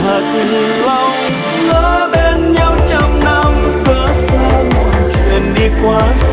thật lòng. Lỡ bên nhau trăm năm cớ sao mọi chuyện đi qua